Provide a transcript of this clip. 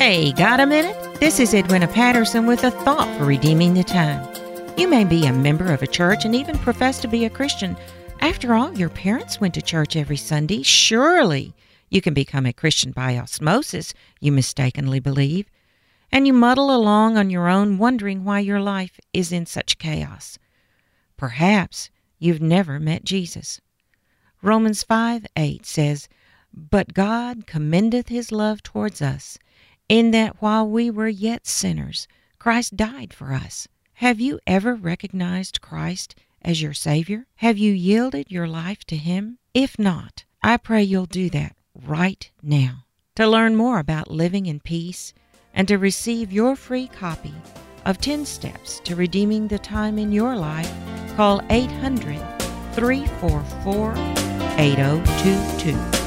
Hey, got a minute? This is Edwina Patterson with a thought for redeeming the time. You may be a member of a church and even profess to be a Christian. After all, your parents went to church every Sunday. Surely you can become a Christian by osmosis, you mistakenly believe. And you muddle along on your own, wondering why your life is in such chaos. Perhaps you've never met Jesus. Romans 5:8 says, "But God commendeth his love towards us, in that while we were yet sinners, Christ died for us." Have you ever recognized Christ as your Savior? Have you yielded your life to him? If not, I pray you'll do that right now. To learn more about living in peace and to receive your free copy of 10 Steps to Redeeming the Time in Your Life, call 800-344-8022.